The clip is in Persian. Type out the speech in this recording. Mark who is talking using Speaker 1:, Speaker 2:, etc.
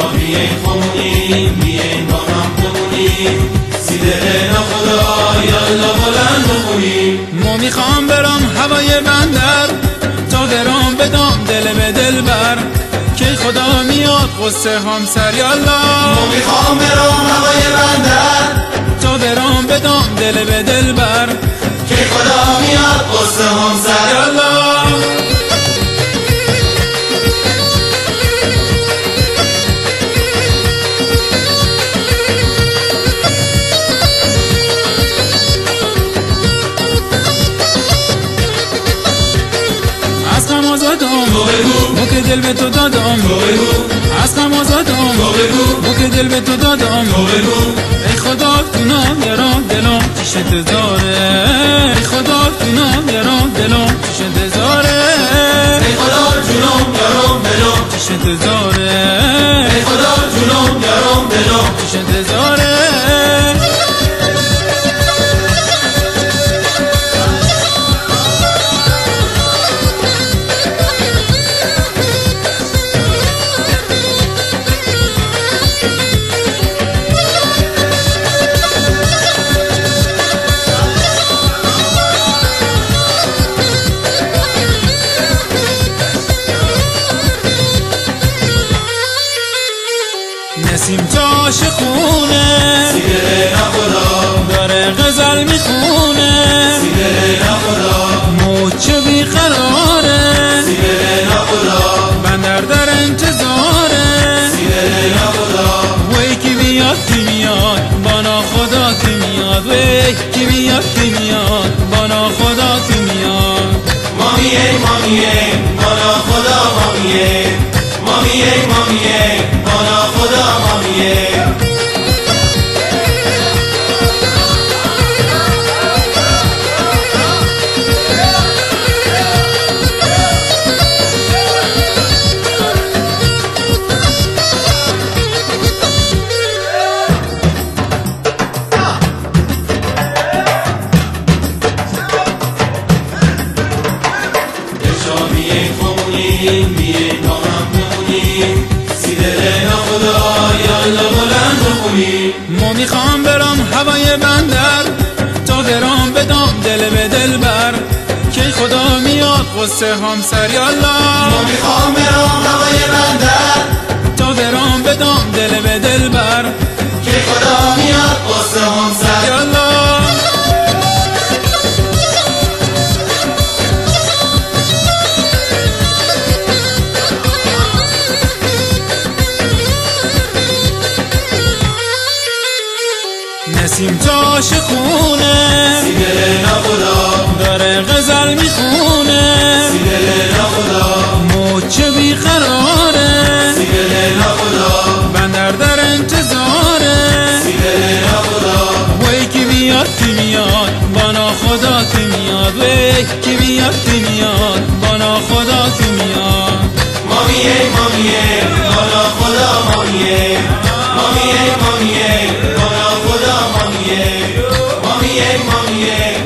Speaker 1: بیاین خونیم بیاین با هم بمونیم سیدره نخدا یالا بلند بخونیم.
Speaker 2: ما میخوام برم هوای بندر تا درام بدم دل به دل بر که خدا میاد قصه همسر یالا.
Speaker 1: ما میخوام برم هوای بندر
Speaker 2: تا درام بدم دل به دل بر
Speaker 1: که خدا میاد قصه همسر
Speaker 2: یالا. از غم آزادم ما که دل به تو دادم از غم آزادم ما که دل به تو دادم ای خدا تو نام یارم دلم پیش انتظاره ای خدا تو نام یارم دلم پیش انتظاره
Speaker 1: ای خدا جونم یارم دلم
Speaker 2: پیش انتظاره
Speaker 1: ای خدا جونم یارم دلم
Speaker 2: پیش انتظاره. نسیم جاش خونه
Speaker 1: سیدره نخدا
Speaker 2: داره غزل میخونه
Speaker 1: سیدره نخدا
Speaker 2: موچه بیقراره
Speaker 1: سیدره نخدا
Speaker 2: بندر در انتظاره
Speaker 1: سیدره نخدا
Speaker 2: وی کی بیاد کی میاد بانا خدا کی میاد وی کی بیاد کی میاد بانا خدا کی میاد.
Speaker 1: مامیه بانا خدا مامیه بانا خدا مامیه. بیاین با هم بمونیم سیدره نخدا یالا بلند بخونیم.
Speaker 2: ما میخوام برم هوای بندر تا درام بدم دل به دل بر که خدا میاد قصه همسر یالا.
Speaker 1: ما میخوام برم هوای بندر
Speaker 2: تا درام بدم دل به دل بر
Speaker 1: که خدا میاد قصه همسر
Speaker 2: یالا. نسیم جاش خونه
Speaker 1: سیدره نخدا
Speaker 2: داره غزل میخونه
Speaker 1: سیدره نخدا
Speaker 2: موچه بیقراره
Speaker 1: سیدره نخدا
Speaker 2: بندر در انتظاره
Speaker 1: سیدره نخدا
Speaker 2: وی کی بیاد کی میاد بانا خدا کی میاد وی کی بیاد کی میاد بانا خدا کی میاد.
Speaker 1: مامیه بانا خدا مامیه بانا خدا مامیه